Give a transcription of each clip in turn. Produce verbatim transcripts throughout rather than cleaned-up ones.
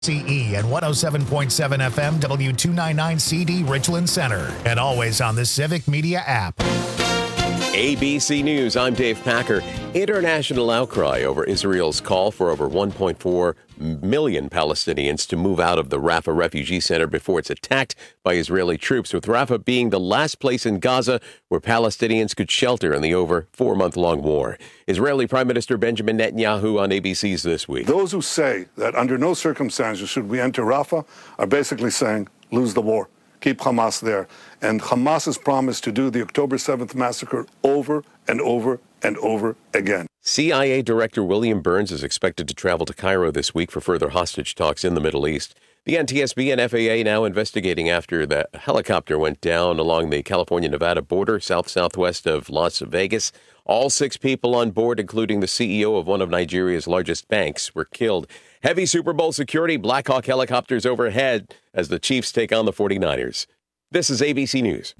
C E and one oh seven point seven F M W two ninety-nine C D Richland Center, and always on the Civic Media app. A B C News, I'm Dave Packer. International outcry over Israel's call for over one point four million Palestinians to move out of the Rafah refugee center before it's attacked by Israeli troops, with Rafah being the last place in Gaza where Palestinians could shelter in the over four-month-long war. Israeli Prime Minister Benjamin Netanyahu on A B C's This Week. Those who say that under no circumstances should we enter Rafah are basically saying, lose the war. Keep Hamas there. And Hamas's promise to do the October seventh massacre over and over and over again. C I A Director William Burns is expected to travel to Cairo this week for further hostage talks in the Middle East. The N T S B and F A A now investigating after the helicopter went down along the California-Nevada border, south-southwest of Las Vegas. All six people on board, including the C E O of one of Nigeria's largest banks, were killed. Heavy Super Bowl security, Black Hawk helicopters overhead as the Chiefs take on the forty-niners. This is A B C News.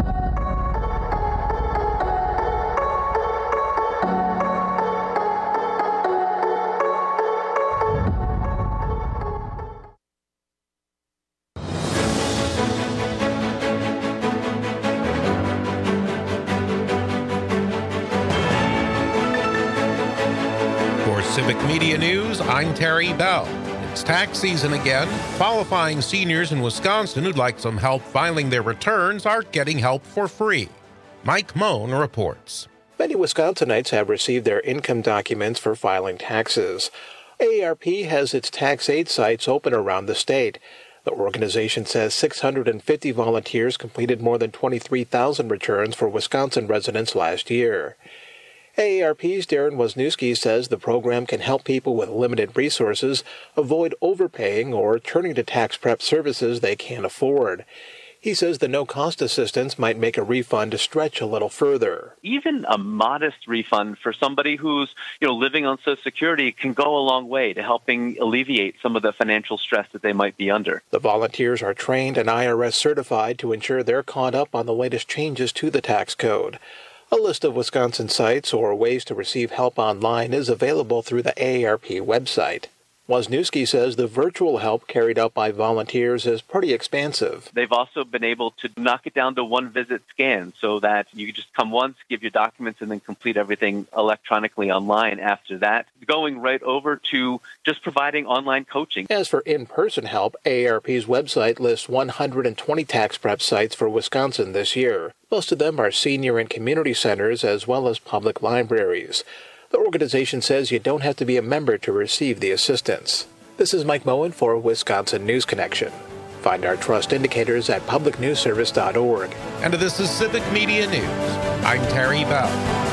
Civic Media News, I'm Terry Bell. It's tax season again. Qualifying seniors in Wisconsin who'd like some help filing their returns are getting help for free. Mike Moan reports. Many Wisconsinites have received their income documents for filing taxes. A A R P has its tax aid sites open around the state. The organization says six hundred fifty volunteers completed more than twenty-three thousand returns for Wisconsin residents last year. A A R P's Darren Wisniewski says the program can help people with limited resources avoid overpaying or turning to tax prep services they can't afford. He says the no-cost assistance might make a refund to stretch a little further. Even a modest refund for somebody who's, you know, living on Social Security can go a long way to helping alleviate some of the financial stress that they might be under. The volunteers are trained and I R S certified to ensure they're caught up on the latest changes to the tax code. A list of Wisconsin sites or ways to receive help online is available through the A A R P website. Wisniewski says the virtual help carried out by volunteers is pretty expansive. They've also been able to knock it down to one-visit scan so that you can just come once, give your documents, and then complete everything electronically online after that, going right over to just providing online coaching. As for in-person help, A A R P's website lists one hundred twenty tax prep sites for Wisconsin this year. Most of them are senior and community centers as well as public libraries. The organization says you don't have to be a member to receive the assistance. This is Mike Moen for Wisconsin News Connection. Find our trust indicators at public news service dot org. And this is Civic Media News. I'm Terry Bell.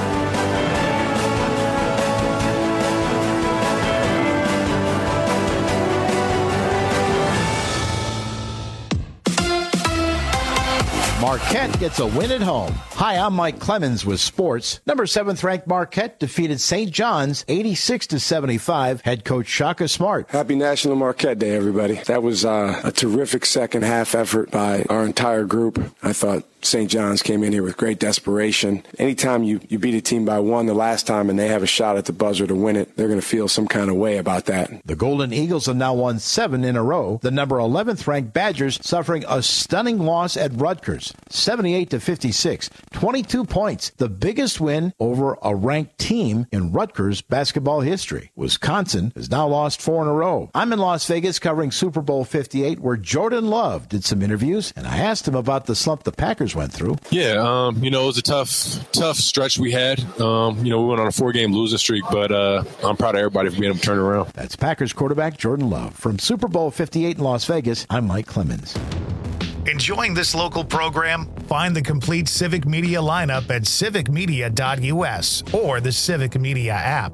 Marquette gets a win at home. Hi, I'm Mike Clemens with sports. Number seventh ranked Marquette defeated Saint John's eighty-six to seventy-five. Head coach Shaka Smart. Happy National Marquette Day, everybody. That was uh, a terrific second half effort by our entire group. I thought Saint John's came in here with great desperation. Anytime you, you beat a team by one the last time and they have a shot at the buzzer to win it, they're going to feel some kind of way about that. The Golden Eagles have now won seven in a row. The number eleventh ranked Badgers suffering a stunning loss at Rutgers, seventy-eight to fifty-six, twenty-two points, the biggest win over a ranked team in Rutgers basketball history. Wisconsin has now lost four in a row. I'm in Las Vegas covering Super Bowl fifty-eight, where Jordan Love did some interviews, and I asked him about the slump the Packers went through. Yeah, um, you know, it was a tough, tough stretch we had. Um, you know, we went on a four-game losing streak, but uh, I'm proud of everybody for being able to turn around. That's Packers quarterback Jordan Love. From Super Bowl fifty-eight in Las Vegas, I'm Mike Clemens. Enjoying this local program? Find the complete Civic Media lineup at civic media dot u s or the Civic Media app.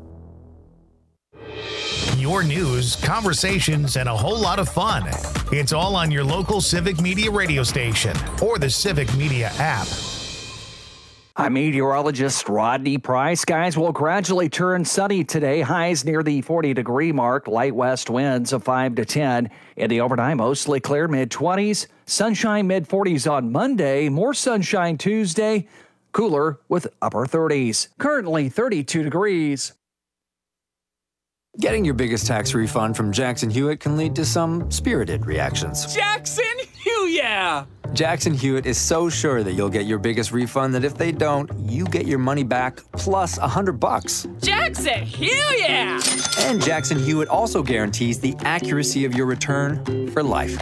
Your news, conversations, and a whole lot of fun. It's all on your local Civic Media radio station or the Civic Media app. I'm meteorologist Rodney Price. Skies will gradually turn sunny today. Highs near the forty degree mark. Light west winds of five to ten. In the overnight, mostly clear, mid-twenties. Sunshine mid-forties on Monday. More sunshine Tuesday. Cooler with upper thirties. Currently thirty-two degrees. Getting your biggest tax refund from Jackson Hewitt can lead to some spirited reactions. Jackson Hewitt! Jackson Hewitt is so sure that you'll get your biggest refund that if they don't, you get your money back plus a hundred bucks. Jackson Hewitt! And Jackson Hewitt also guarantees the accuracy of your return for life.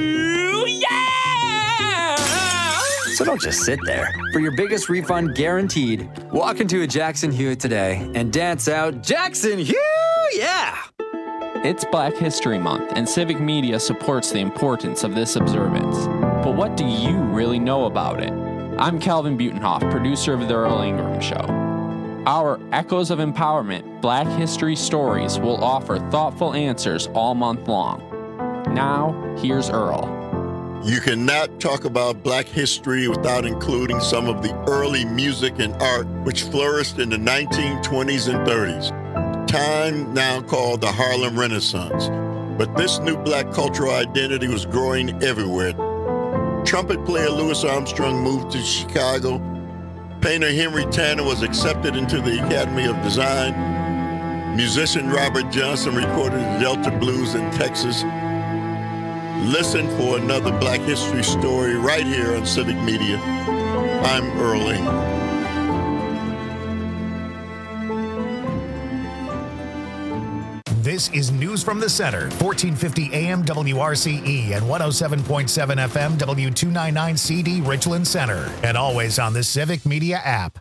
So don't just sit there. For your biggest refund guaranteed, walk into a Jackson Hewitt today and dance out Jackson Hewitt! Yeah! It's Black History Month, and Civic Media supports the importance of this observance. But what do you really know about it? I'm Calvin Butenhoff, producer of The Earl Ingram Show. Our Echoes of Empowerment Black History Stories will offer thoughtful answers all month long. Now, here's Earl. You cannot talk about Black history without including some of the early music and art which flourished in the nineteen twenties and thirties, time now called the Harlem Renaissance. But this new Black cultural identity was growing everywhere. Trumpet player Louis Armstrong moved to Chicago. Painter Henry Tanner was accepted into the Academy of Design. Musician Robert Johnson recorded the Delta Blues in Texas. Listen for another Black history story right here on Civic Media. I'm Earl Ingram. This is News from the Center, fourteen fifty A M W R C E and one oh seven point seven F M W two ninety-nine C D Richland Center, and always on the Civic Media app.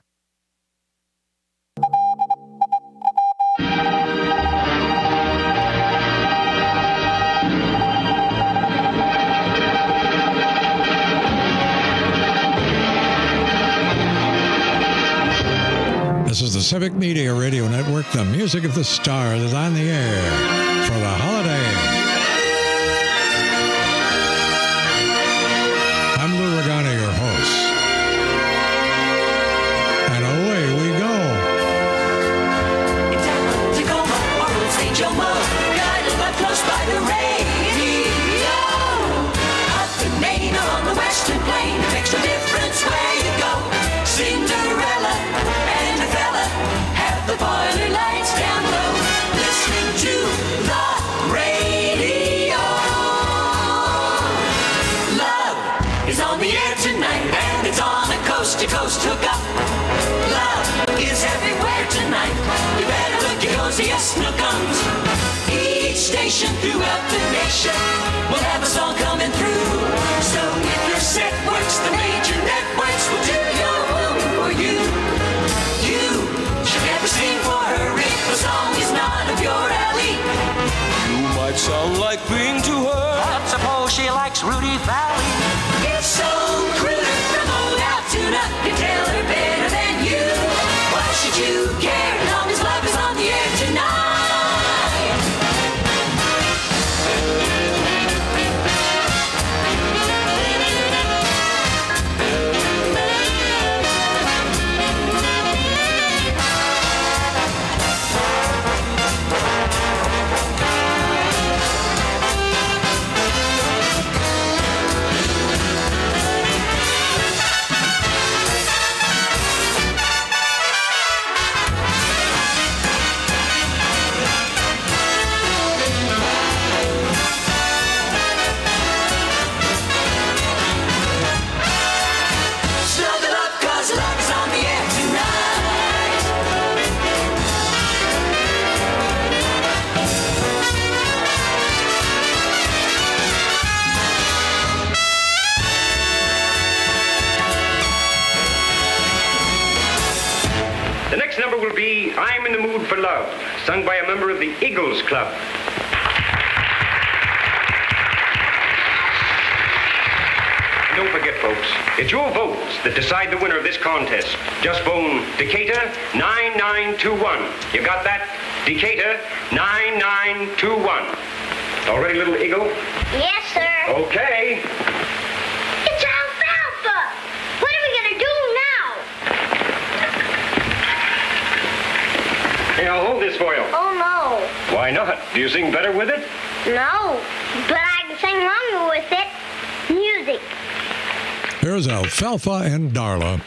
This is the Civic Media Radio Network, the music of the stars is on the air for the holiday. I'm Lou Regano, your host. And away we go. In Tacoma or Saint Jomo, guided by close by the radio. Up in Maine or on the Western Plain, it makes no difference where you go. Cinderella and a fella have the boiler lights down low, listening to the radio. Love is on the air tonight, and it's on a coast-to-coast hookup. Love is everywhere tonight. You better look your coziest snookums. Each station throughout the nation will have a song coming through. So if your set works, the major networks will do your home for you. You should never sing for her if the song is not up your alley. You might sound like being to her, but suppose she likes Rudy Valley. If some critter from old Altoona can tell her better than you, why should you care as long as love is on the air tonight? The next number will be I'm in the Mood for Love, sung by a member of the Eagles Club. Don't forget, folks, it's your votes that decide the winner of this contest. Just phone Decatur nine nine two one. You got that? Decatur nine nine two one. All ready, little eagle? Yes, sir. Okay. It's alfalfa. What are we going to do now? Hey, I'll hold this for you. Oh, no. Why not? Do you sing better with it? No, but I can sing longer with it. Music. Here's Alfalfa and Darla.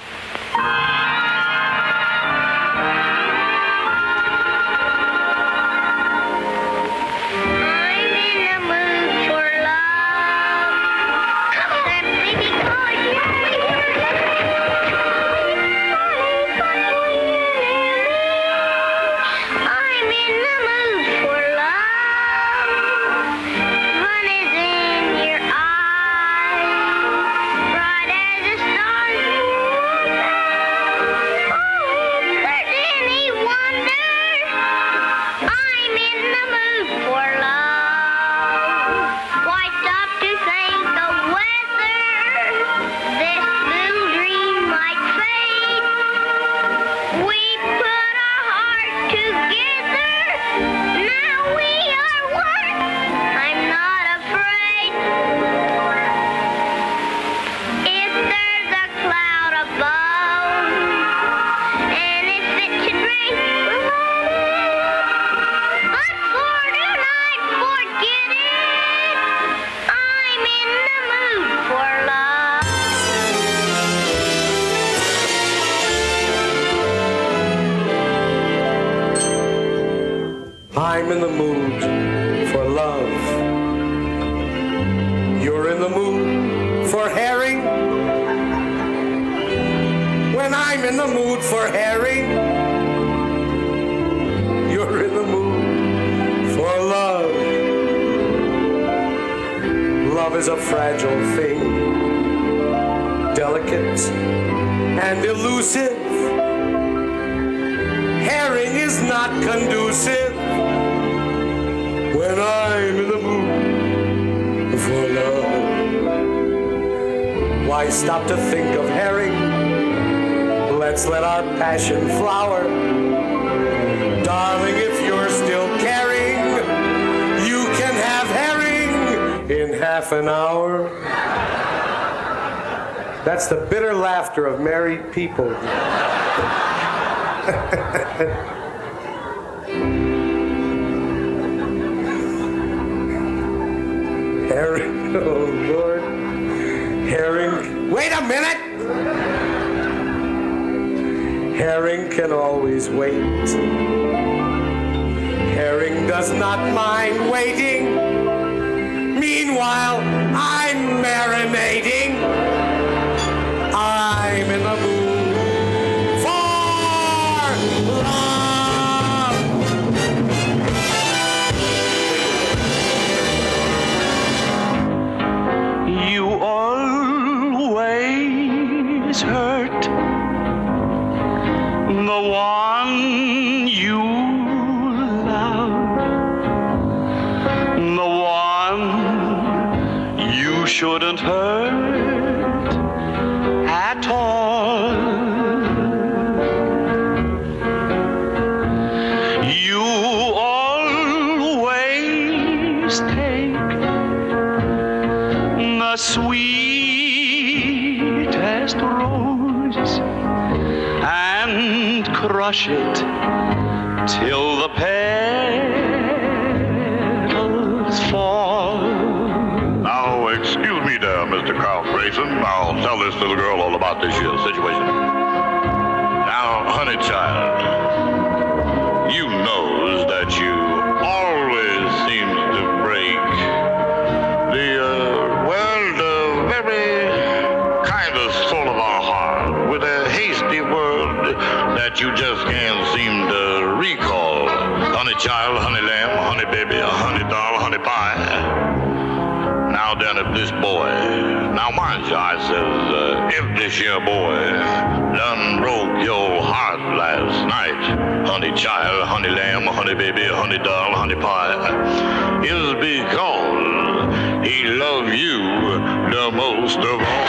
I'm in the mood for love. You're in the mood for herring. When I'm in the mood for herring, you're in the mood for love. Love is a fragile thing, delicate and elusive. Herring is not conducive when I'm in the mood for love. Why stop to think of herring? Let's let our passion flower. Darling, if you're still caring, you can have herring in half an hour. That's the bitter laughter of married people. Herring, oh Lord. Herring, wait a minute! Herring can always wait. Herring does not mind waiting. Meanwhile, I'm marinating. I'm in the mood for love. You always hurt the one you love, the one you shouldn't hurt at all. You always take the sweetest rose and crush it till the petals fall. Now, excuse me there, Mister Carl Grayson. I'll tell this little girl all about this here situation. Now, honey child, you knows that you always seems to break the, uh, well, the very kind of soul of our heart with a hasty word that you just can't seem to recall. Honey child, honey lamb, honey baby, honey doll, honey pie. Now then, if this boy, now mind you, I says, uh, if this here boy done broke your heart last night, honey child, honey lamb, honey baby, honey doll, honey pie, is because he loved you the most of all.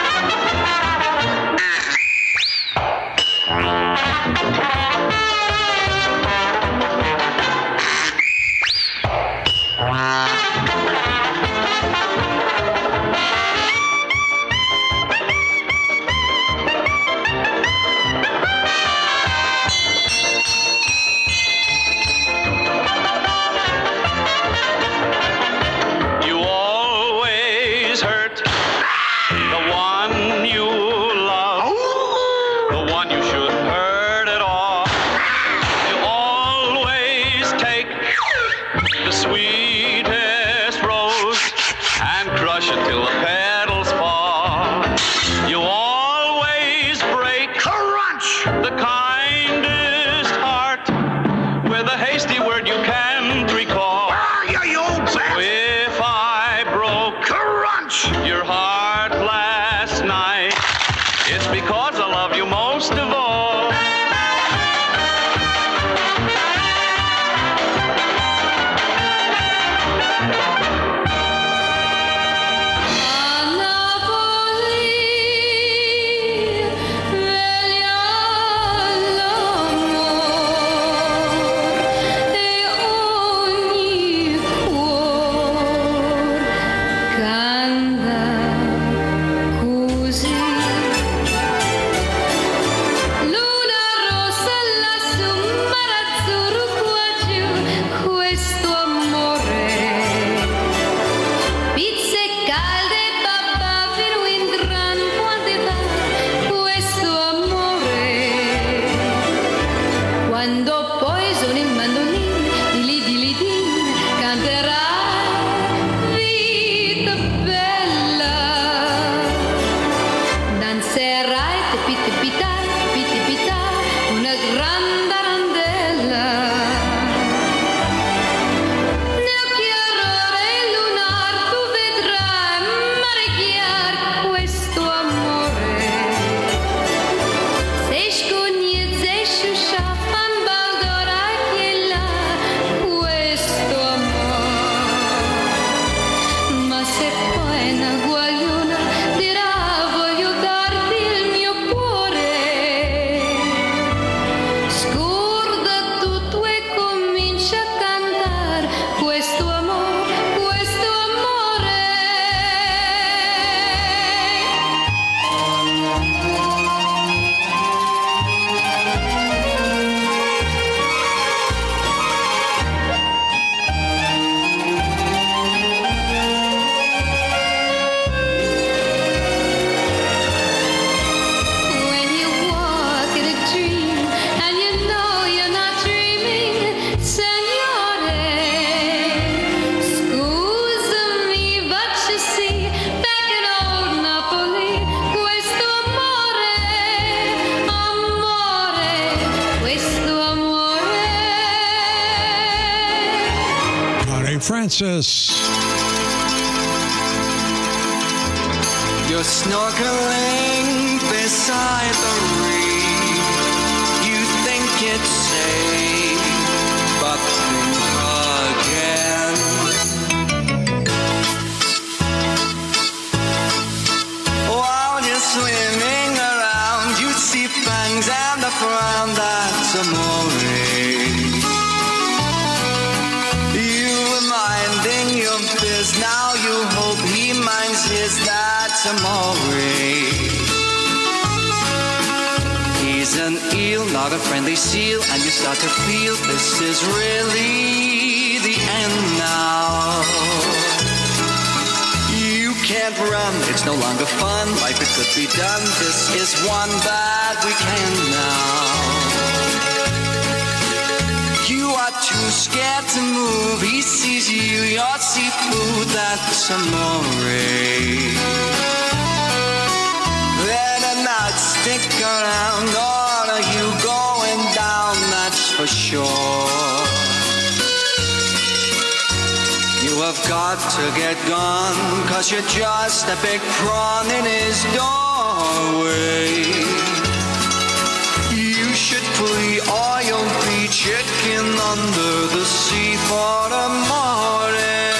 You always hurt the one you Francis. You're snorkeling beside the reef. You think it's safe, but think again. While you're swimming around, you see fangs and a frown. That's amore. You were minding your biz, now you hope he minds his. That's amore. He's an eel, not a friendly seal, and you start to feel this is really the end now. You can't run, it's no longer fun, life it could be done, this is one that we can now. You are too scared to move, he sees you, your seafood, that's amore. Better not stick around, or are you going down, that's for sure. You have got to get gone, cause you're just a big prawn in his doorway. You should flee, or you'll be chicken under the sea for a morning.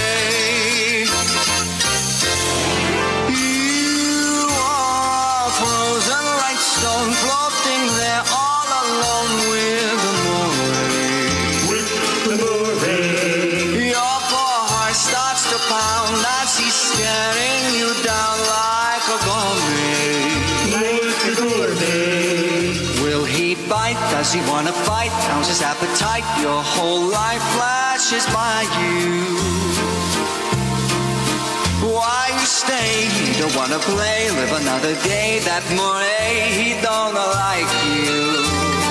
You are frozen like stone, floating there all alone with the morning. With the morning. Your poor heart starts to pound as he's staring you down like a gourmet. Like a gourmet. Will he bite? Does he want to fight? How's his appetite? Your whole life flashes by you. Why you stay? He don't want to play. Live another day. That Moray, he don't like you.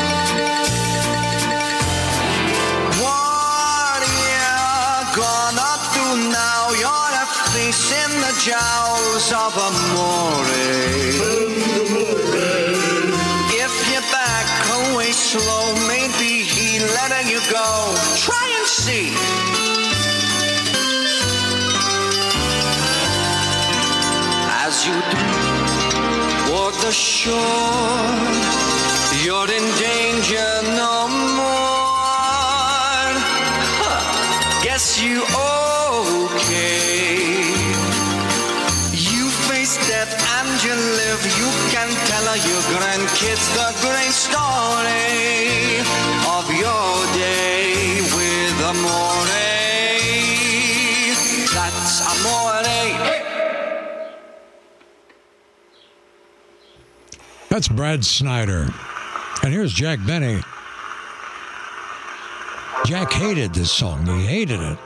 What are you gonna do now? You're a fleece in the jowls of a Moray. If you're back away slow, maybe he letting you go. Try and see. As you do walk the shore, you're in danger no more. Huh. Guess you okay. You face death and you live. You can tell your grandkids the great story of your day with amore. That's amore. Hey. That's Brad Snyder. And here's Jack Benny. Jack hated this song. He hated it.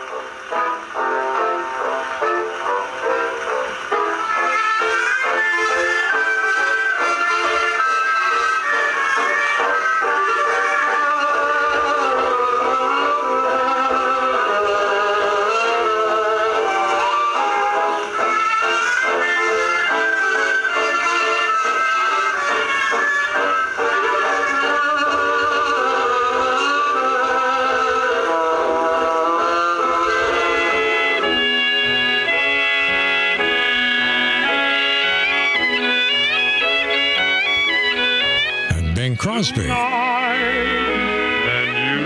Crosby. And you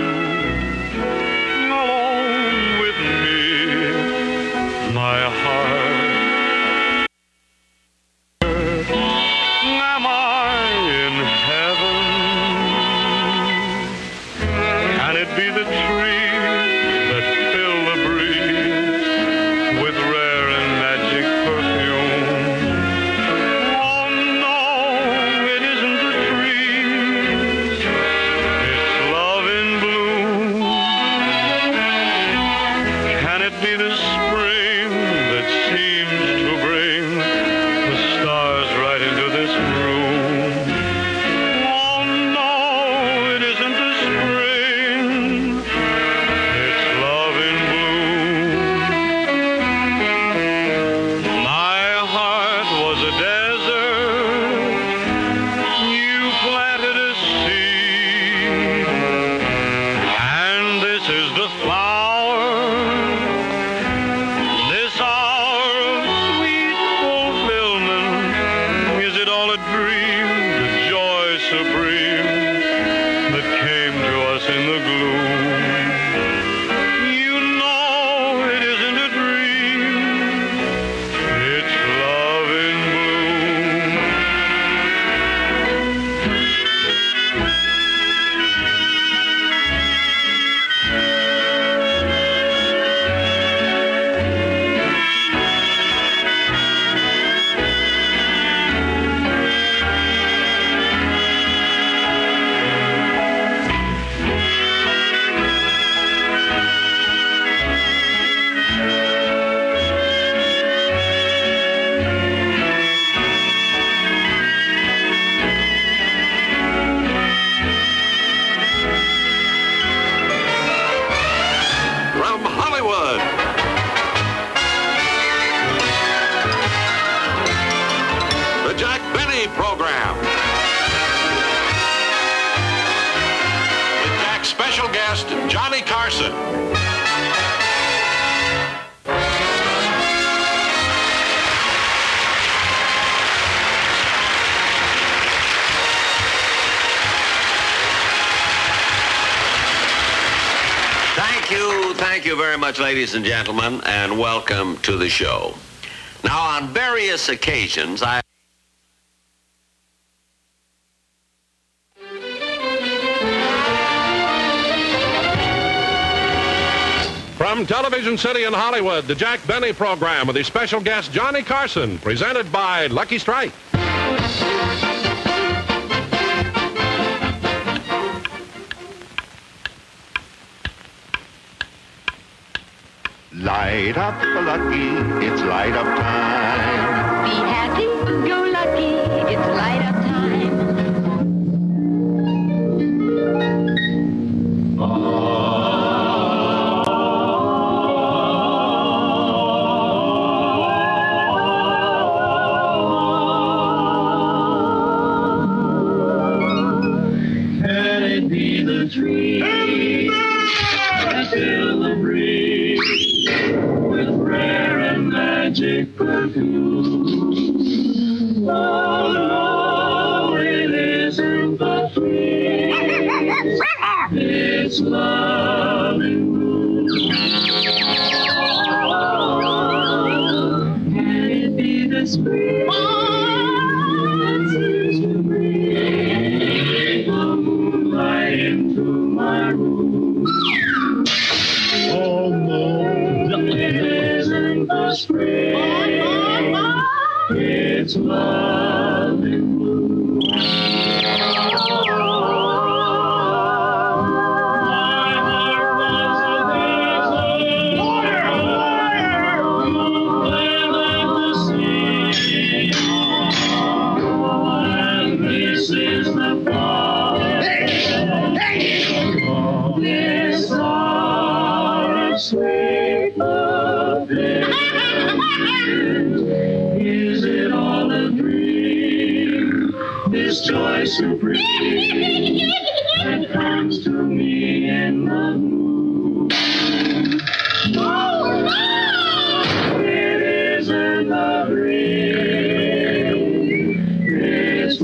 alone with me, my heart. Am I in heaven? Can it be the trees that fill the breeze with rare and magic perfume? Oh no, it isn't the trees. Johnny Carson. Thank you, thank you very much, ladies and gentlemen, and welcome to the show. Now, on various occasions, I... From Television City in Hollywood, the Jack Benny program with his special guest, Johnny Carson, presented by Lucky Strike. Light up, Lucky, it's light up time. Be happy, go lucky, it's light up time. Can it be the tree that fill the breeze with rare and magic perfume? Oh no, it isn't the tree. It's loving bloom. Can it be the spring that seems to bring the moonlight into my room? Oh no, it isn't the spring. It's love in bloom. My heart was a desert, and the sea. And this is the part. This hour of sweet fulfillment. Is it all a dream? This joy supreme that comes to me in the moon. Oh, no! It isn't a dream. It's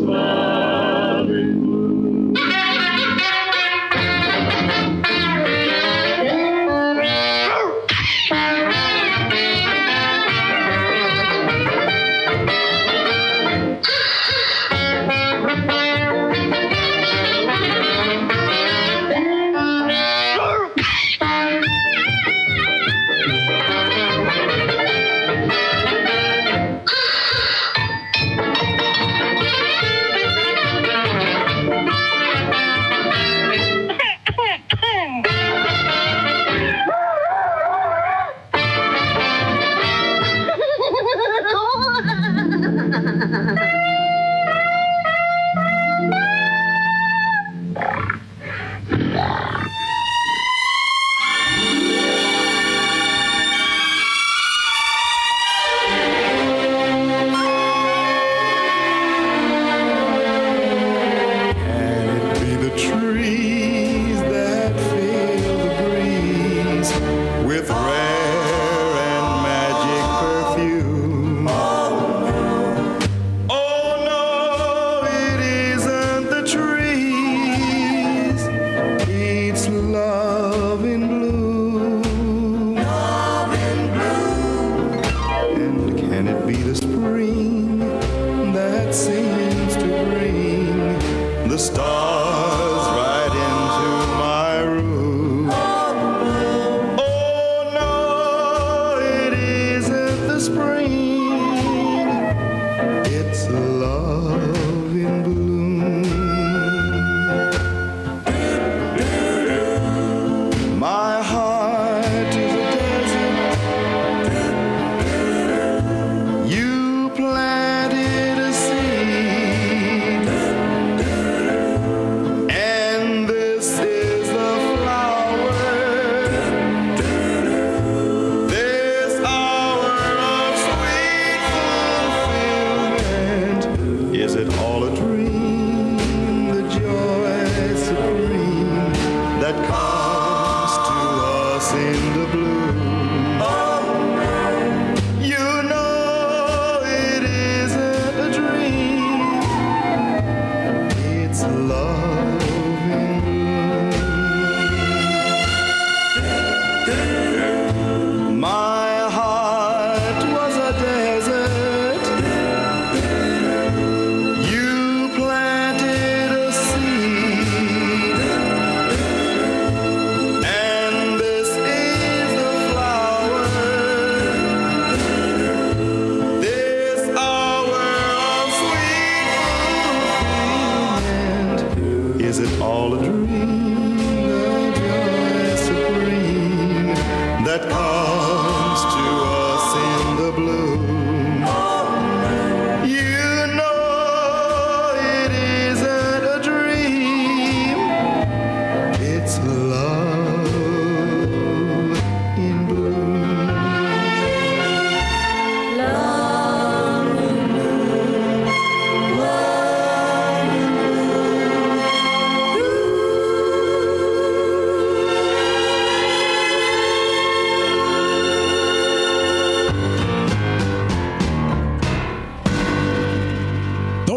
love in bloom. This hour of sweet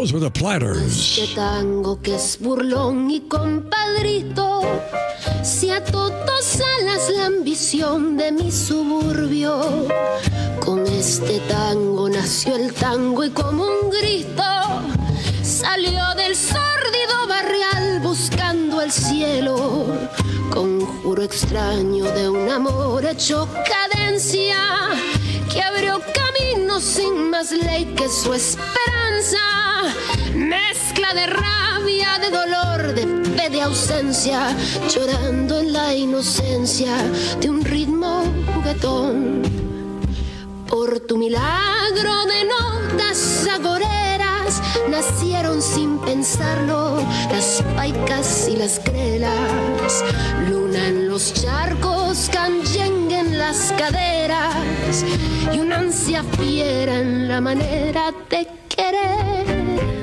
goes with the Platters. Este tango que es burlón y compadrito, si a todos alas la ambición de mi suburbio. Con este tango nació el tango y como un grito salió del sórdido barrial buscando el cielo. Conjuro extraño de un amor hecho cadencia que abrió camino sin más ley que su esperanza. Mezcla de rabia, de dolor, de fe, de ausencia, llorando en la inocencia de un ritmo juguetón. Por tu milagro de notas agoreras nacieron sin pensarlo las paicas y las grelas. Luna en los charcos, canyengue en las caderas y una ansia fiera en la manera de querer.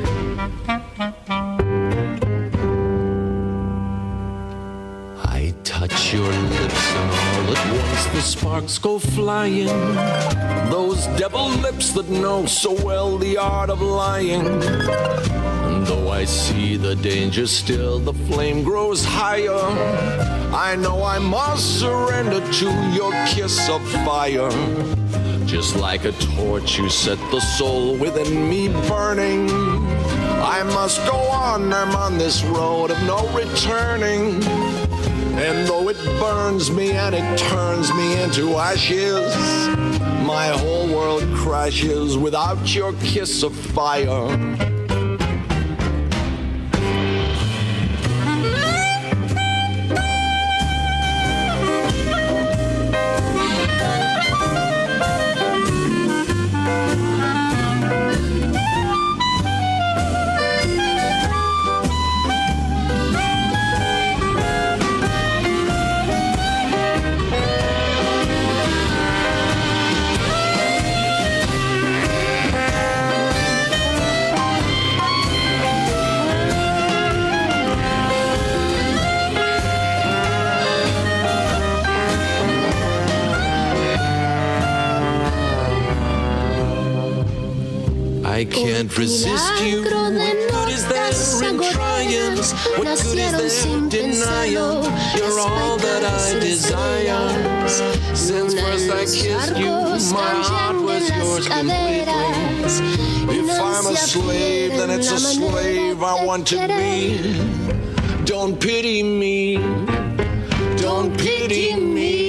I touch your lips and all at once the sparks go flying. Those devil lips that know so well the art of lying. And though I see the danger still, the flame grows higher. I know I must surrender to your kiss of fire. Just like a torch you set the soul within me burning. I must go on, I'm on this road of no returning. And though it burns me and it turns me into ashes, my whole world crashes without your kiss of fire. I can't resist you. What good is there in trying? What good is there in denying? You're all that I desire. Since first I kissed you, my heart was yours completely. If I'm a slave, then it's a slave I want to be. Don't pity me. Don't pity me.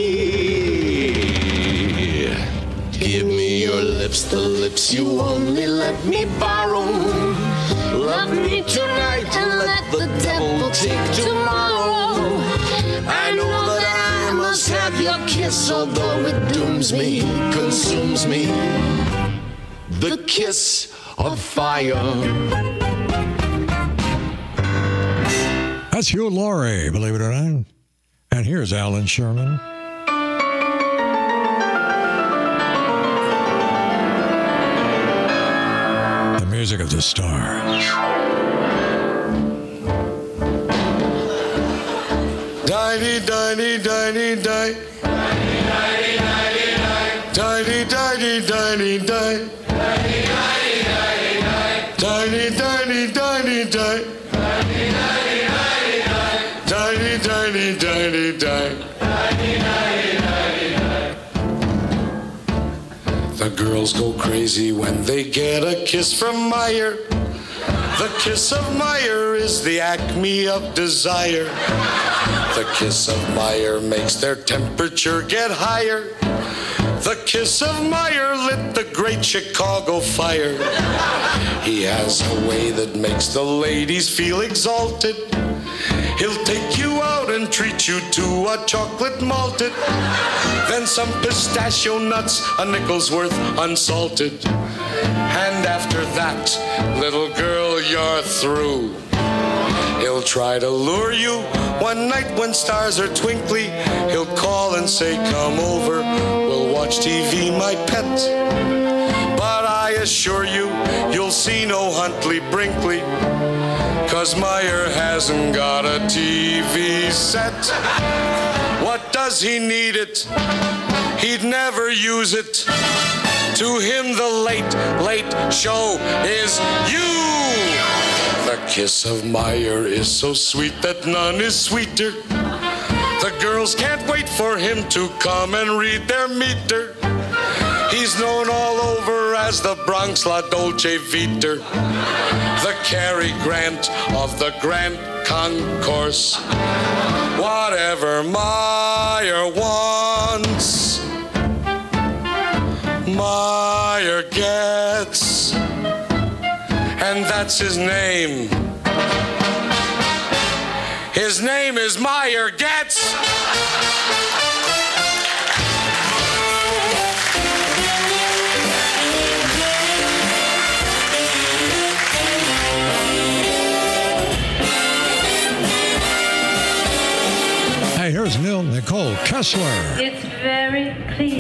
Give me your lips, the lips you only let me borrow. Love me tonight and let the devil take tomorrow. I know that I must have your kiss, although it dooms me, consumes me. The kiss of fire. That's Hugh Laurie, believe it or not. And here's Alan Sherman. Music of the Stars. Die, die, die, die, die. Die, die, die, die, die. Die, die, die, die. Die, die, die, die. The girls go crazy when they get a kiss from Meyer. The kiss of Meyer is the acme of desire. The kiss of Meyer makes their temperature get higher. The kiss of Meyer lit the great Chicago fire. He has a way that makes the ladies feel exalted. He'll take you out and treat you to a chocolate malted. Then some pistachio nuts, a nickel's worth unsalted. And after that, little girl, you're through. He'll try to lure you one night when stars are twinkly. He'll call and say, come over, we'll watch T V, my pet. But I assure you, you'll see no Huntley Brinkley. 'Cause Meyer hasn't got a T V set. What does he need it? He'd never use it. To him the late, late show is you. The kiss of Meyer is so sweet that none is sweeter. The girls can't wait for him to come and read their meter. He's known all over as the Bronx La Dolce Vita, the Cary Grant of the Grand Concourse. Whatever Meyer wants, Meyer gets, and that's his name. His name is Meyer Getz. Hey, here's Neil Nicole Kessler. It's very clear.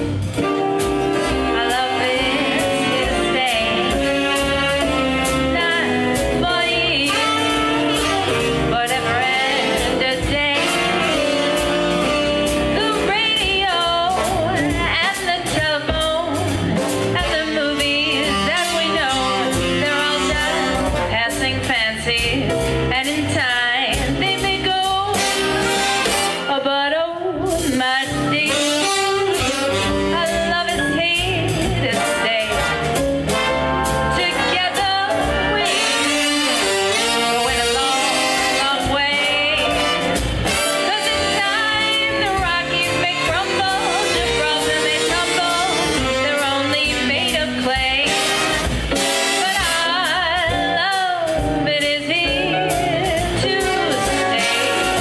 I love this his day. Not for you, but ever and a day. The radio and the telephone and the movies that we know, they're all just passing fancies, and in time they may go. But oh my dear, I love is here to stay. Together we go in a long, long way. 'Cause in time the Rockies may crumble, Gibraltar may tumble, they're only made of clay. But our love, it is here to stay.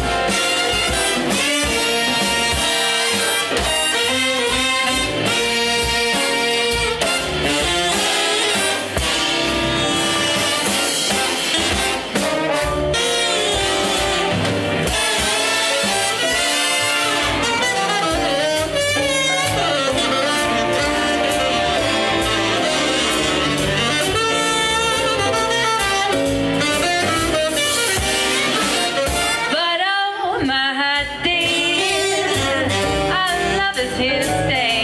But oh my dear, our love is here to stay.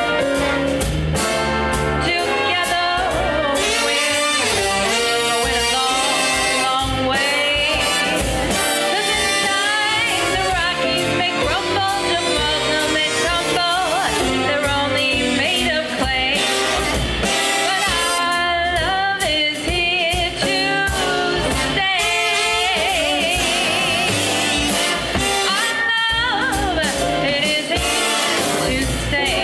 Together we're going a long, long way. 'Cause in time the Rockies may crumble, Gibraltar may tumble, they're only made of clay. But our love is here to stay. Our love, it is here to stay.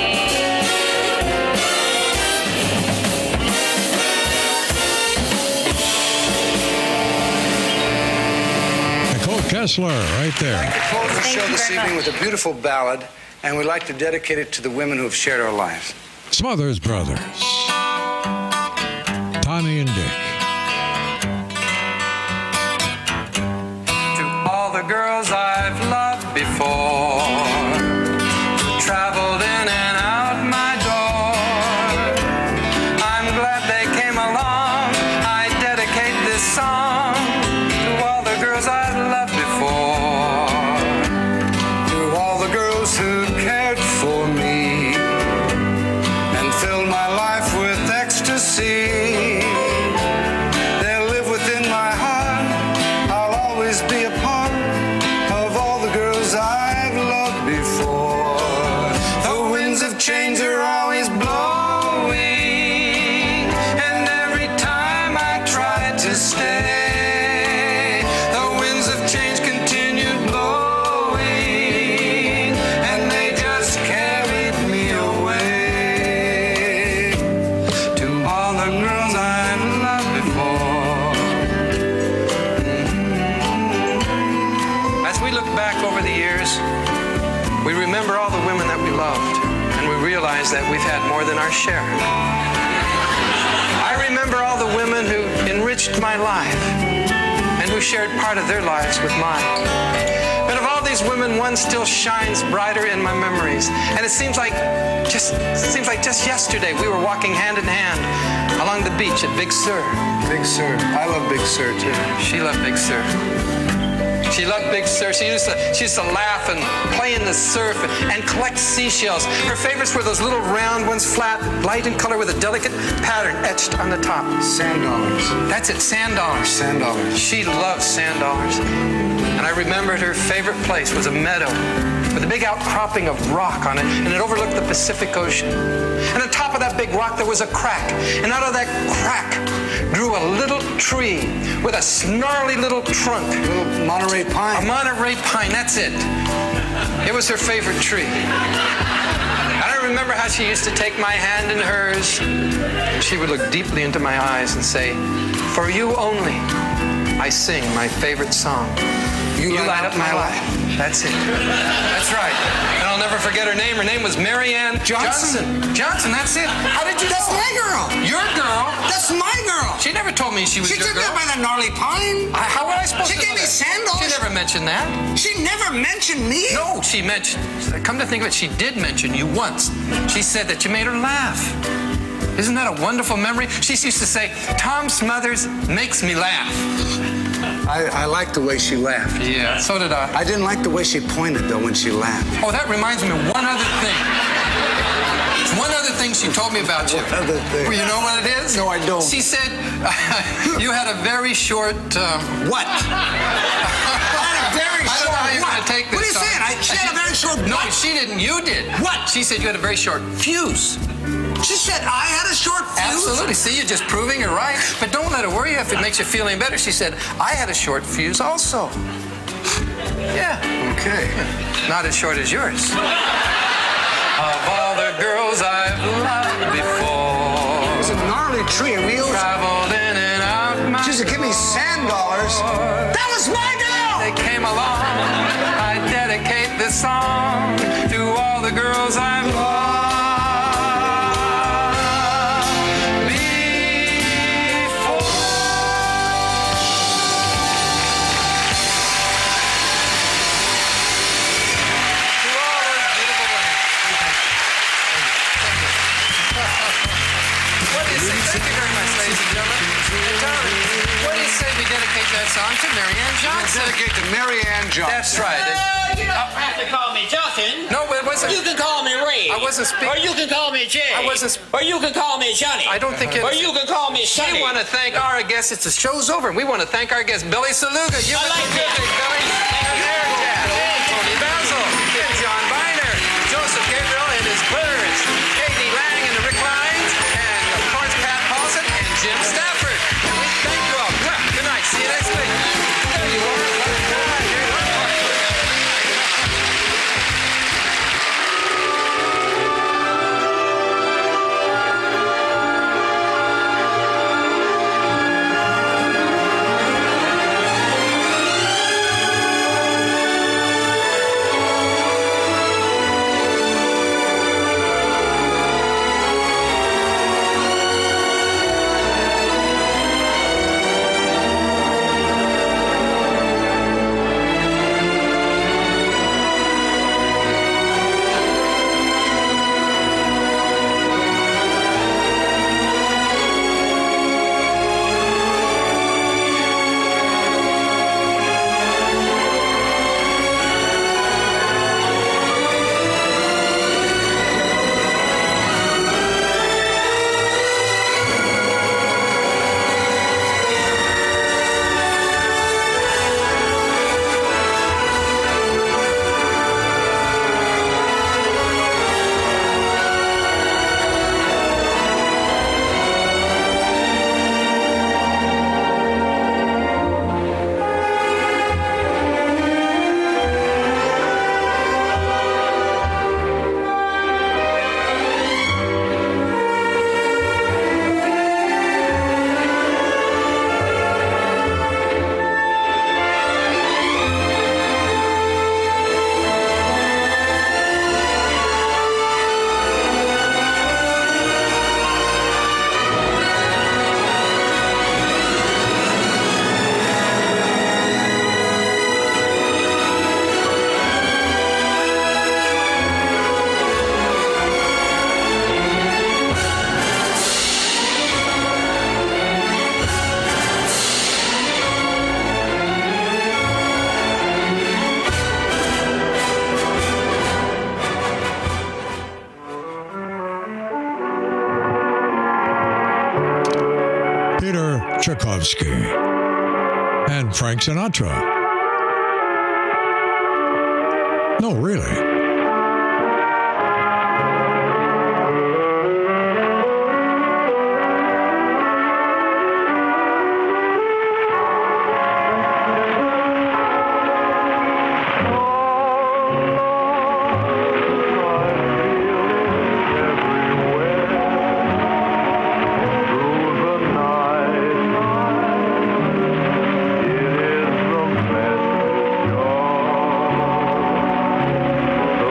Nicole Kessler, right there. Close the Thank show you this very evening much. with a beautiful ballad, and we'd like to dedicate it to the women who have shared our lives. Smothers Brothers. Tommy and Dick. To all the girls I've loved before, who traveled in and out my door, I'm glad they came along. I dedicate this song to all the girls I've loved before, to all the girls who cared for me and filled my life with ecstasy. They'll live within my heart. I'll always be a part of all the girls I've loved before. The winds of change are always blowing, and every time I tried to stay, the winds of change continued blowing, and they just carried me away. To all the girls I've loved before. As we look back over the years, we remember all the women that we loved, and we realize that we've had more than our share. I remember all the women who enriched my life and who shared part of their lives with mine. But of all these women, one still shines brighter in my memories. And it seems like just seems like just yesterday we were walking hand in hand along the beach at Big Sur. Big Sur. I love Big Sur too. She loved Big Sur. She loved Big Sur. She used to, she used to laugh and play in the surf and, and collect seashells. Her favorites were those little round ones, flat, light in color with a delicate pattern etched on the top. Sand dollars. That's it, sand dollars. Sand dollars. She loved sand dollars. And I remembered her favorite place was a meadow with a big outcropping of rock on it, and it overlooked the Pacific Ocean. And on top of that big rock, there was a crack. And out of that crack grew a little tree with a snarly little trunk. A little Monterey pine. A Monterey pine, that's it. It was her favorite tree. And I remember how she used to take my hand in hers. She would look deeply into my eyes and say, "For you only, I sing my favorite song. You, you light up my life." That's it. That's right. And I'll never forget her name. Her name was Marianne Johnson. Johnson. Johnson, that's it. How did you That's know? my girl. Your girl? That's my girl. She never told me she was She your took girl. me by the gnarly pine. I, how would I supposed She to gave know me that? sandals. She never mentioned that. She never mentioned me. No, she mentioned. Come to think of it, she did mention you once. She said that you made her laugh. Isn't that a wonderful memory? She used to say, "Tom Smothers makes me laugh." I, I liked the way she laughed. Yeah, so did I. I didn't like the way she pointed, though, when she laughed. Oh, that reminds me of one other thing. One other thing she told me about you. What other thing? Well, you know what it is? No, I don't. She said uh, you had a very short. Um, What? I had a very I don't short know how you're what? going to take this. What are you Tom. saying? I, she had a very short No, what? she didn't. You did. What? She said you had a very short fuse. She said I had a short fuse? Absolutely. See, you're just proving her right. But don't let her worry you if it makes you feel any better. She said, I had a short fuse also. Yeah. Okay. Not as short as yours. Of all the girls I've loved before. It was a gnarly tree, and we traveled in and out my She used to give me sand dollars. That was my girl! They came along. I dedicate this song to all the girls I've loved. That song to Marianne Johnson. Dedicate to Marianne Johnson. That's right. Uh, you don't have to call me Johnson. No, it wasn't. You can call me Ray. I wasn't speaking. Or you can call me Jay. I wasn't. Sp- or you can call me Johnny. I don't think it. Or you can call me Sonny. We want to thank our guests. It's the show's over, and we want to thank our guest Billy Saluga. You I like that. Billy. And Air Jack. Tony Basil. And John Viner. Joseph Gabriel and his birds. Katie Lang and the Rick Lines. And of course Pat Paulson and Jim Stafford. And we thank you all. Good night. See you next week. There you are. Tchaikovsky, and Frank Sinatra. No, really. The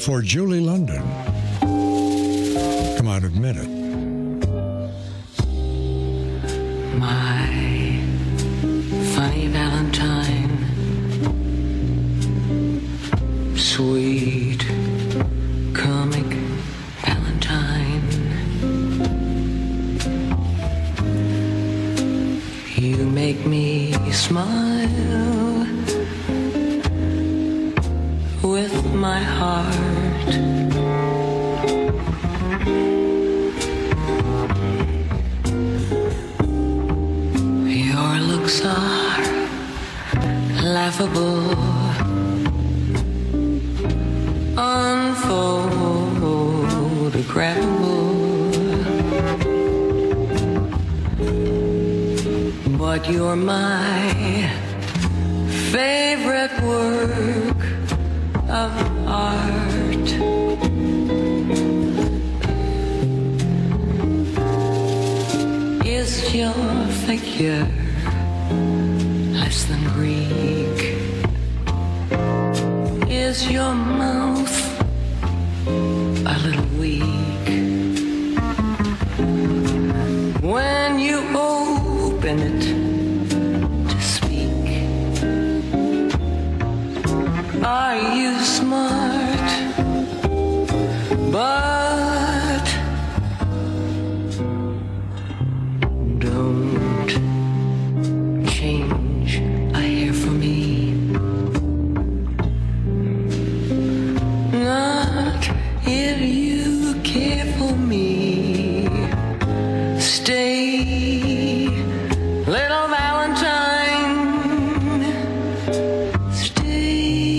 for Julie London. Come on, admit it. My funny Valentine, sweet comic Valentine, you make me smile with my heart. Your looks are laughable, unphotographable, but you're my favorite work of art. Is your figure less than Greek? Is your mouth a little weak? When you open it to speak, are you smart? But don't change a hair for me. Not if you care for me. Stay, little Valentine. Stay.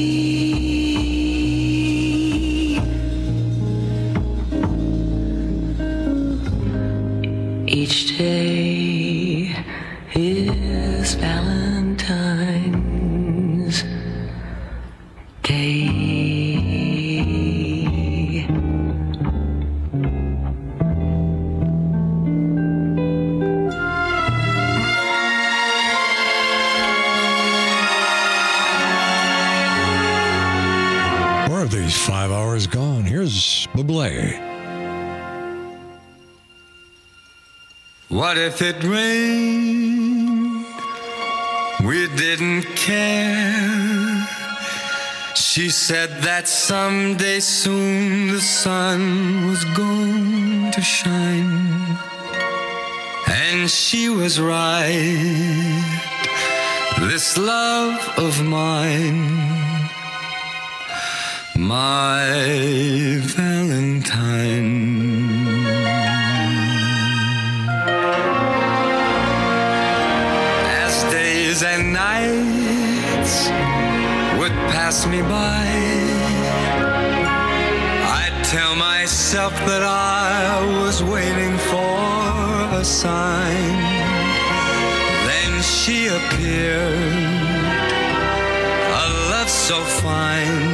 Each day is Valentine's Day. Where have these five hours gone? Here's Bublé. What if it rained? We didn't care. She said that someday soon the sun was going to shine. And she was right. This love of mine, my Valentine. And nights would pass me by, I'd tell myself that I was waiting for a sign. Then she appeared, a love so fine,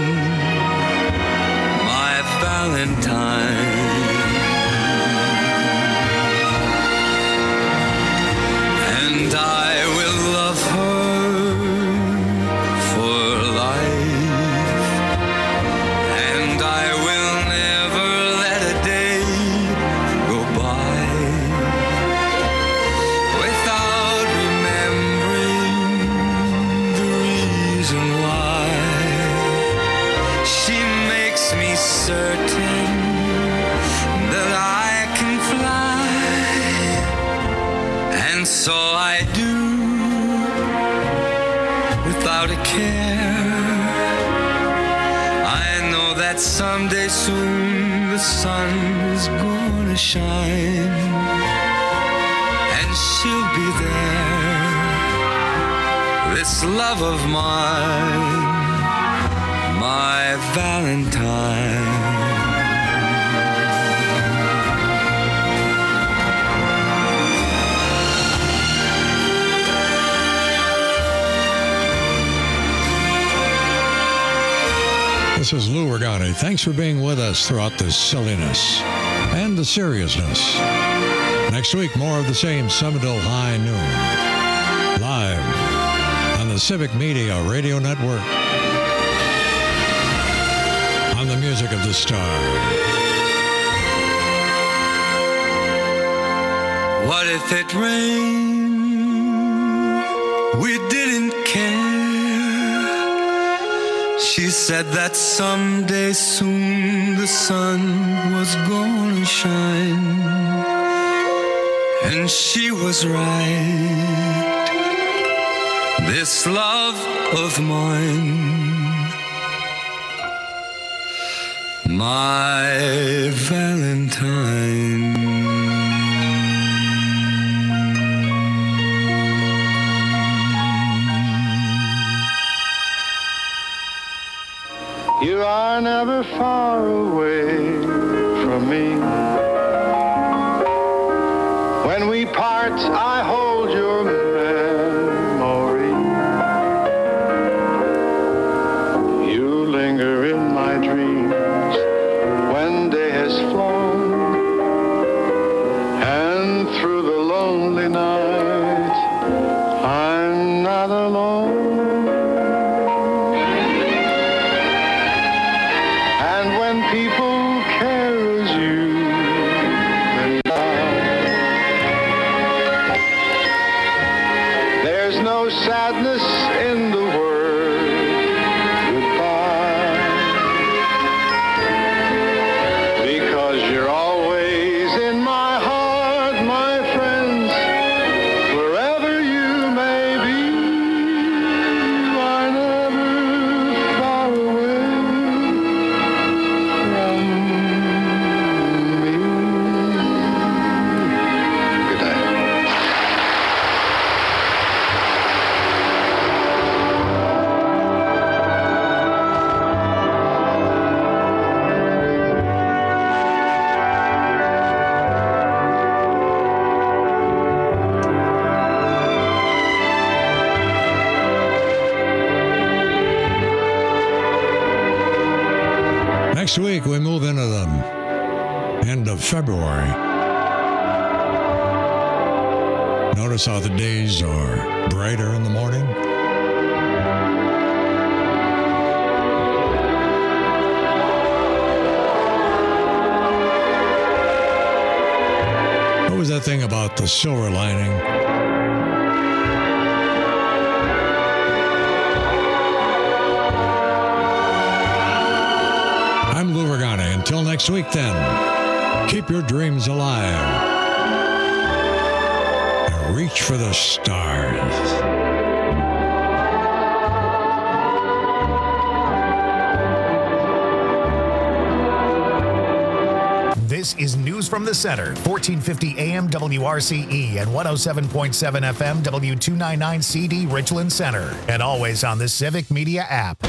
my Valentine. And I will love her for life, and I will never let a day go by without remembering the reason why. She makes me certain that I can fly, and so I do, without a care. I know that someday soon the sun is gonna shine, and she'll be there. This love of mine, my Valentine. This is Lou Regani. Thanks for being with us throughout the silliness and the seriousness. Next week, more of the same seven till high noon. Live on the Civic Media Radio Network. on the Music of the Stars. What if it rained? We didn't care. She said that someday soon the sun was gonna shine. And she was right. This love of mine, my Valentine. You are never far away from me. When we part, I hold your memory. You linger in my dreams when day has flown, and through the lonely night, I'm not alone. People care as you and I. There's no sadness in the word goodbye, because you're always in my heart, my friends, wherever you may be. You are never far away. Next week, we move into the end of February. Notice how the days are brighter in the morning. What was that thing about the silver lining? I'm Lou Regani. Until next week, then, keep your dreams alive and reach for the stars. This is News from the Center, fourteen fifty A M W R C E and one oh seven point seven F M W two ninety-nine C D Richland Center, and always on the Civic Media app.